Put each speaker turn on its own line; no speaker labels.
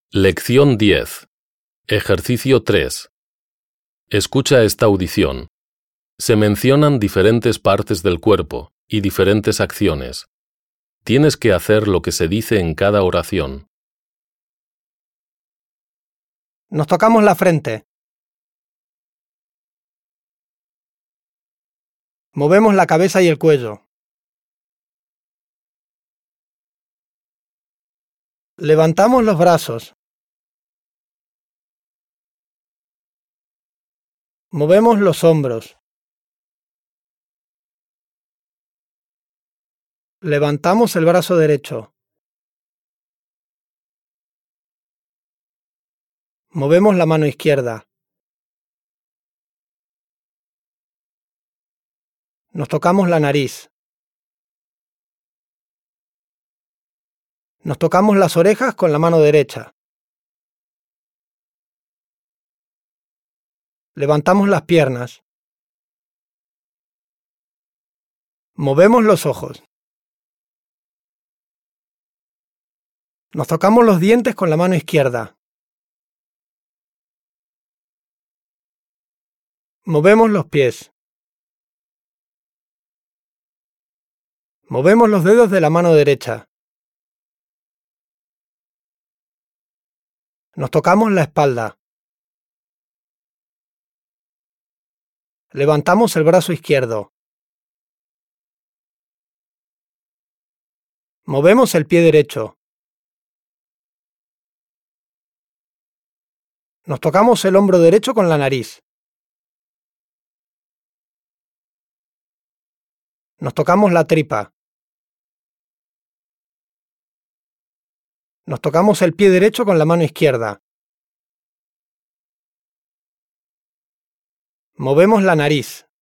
Lección 10. Ejercicio 3. Escucha esta audición. Se mencionan diferentes partes del cuerpo y diferentes acciones. Tienes que hacer lo que se dice en cada oración.
Nos tocamos la frente. Movemos la cabeza y el cuello. Levantamos los brazos. Movemos los hombros. Levantamos el brazo derecho. Movemos la mano izquierda. Nos tocamos la nariz. Nos tocamos las orejas con la mano derecha. Levantamos las piernas. Movemos los ojos. Nos tocamos los dientes con la mano izquierda. Movemos los pies. Movemos los dedos de la mano derecha. Nos tocamos la espalda. Levantamos el brazo izquierdo. Movemos el pie derecho. Nos tocamos el hombro derecho con la nariz. Nos tocamos la tripa. Nos tocamos el pie derecho con la mano izquierda. Movemos la nariz.